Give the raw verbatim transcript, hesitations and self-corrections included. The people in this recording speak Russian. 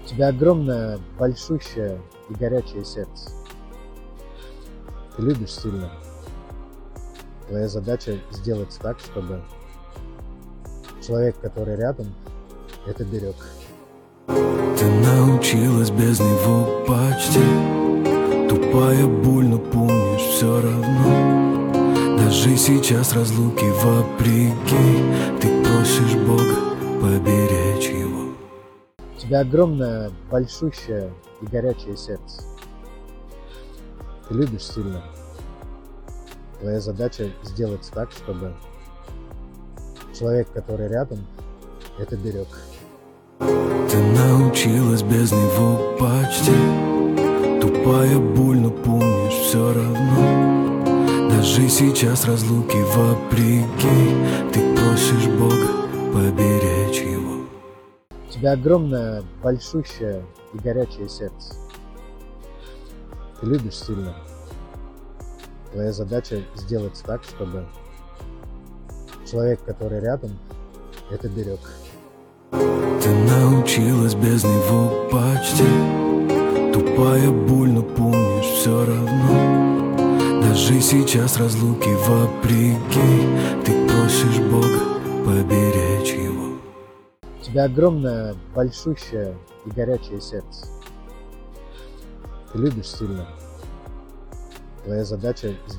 У тебя огромное, большущее и горячее сердце. Ты любишь сильно. Твоя задача сделать так, чтобы человек, который рядом, это берег. Ты научилась без него почти. Тупая боль, но помнишь все равно. Даже сейчас разлуки вопреки. Ты просишь Бога поберечь его. У тебя огромное, большущее и горячее сердце. Ты любишь сильно. Твоя задача сделать так, чтобы человек, который рядом, это берег. Ты научилась без него почти. Тупая боль, но помнишь все равно. Даже сейчас разлуки вопреки. Ты просишь Бога поберечь его. У тебя огромное, большущее и горячее сердце. Ты любишь сильно. Твоя задача сделать так, чтобы человек, который рядом, это берег. Ты научилась без него почти. Тупая боль, но помнишь все равно. Даже сейчас разлуки вопреки. Ты просишь Бога поберечь его. У тебя огромное, большущее и горячее сердце. Ты любишь сильно. Твоя задача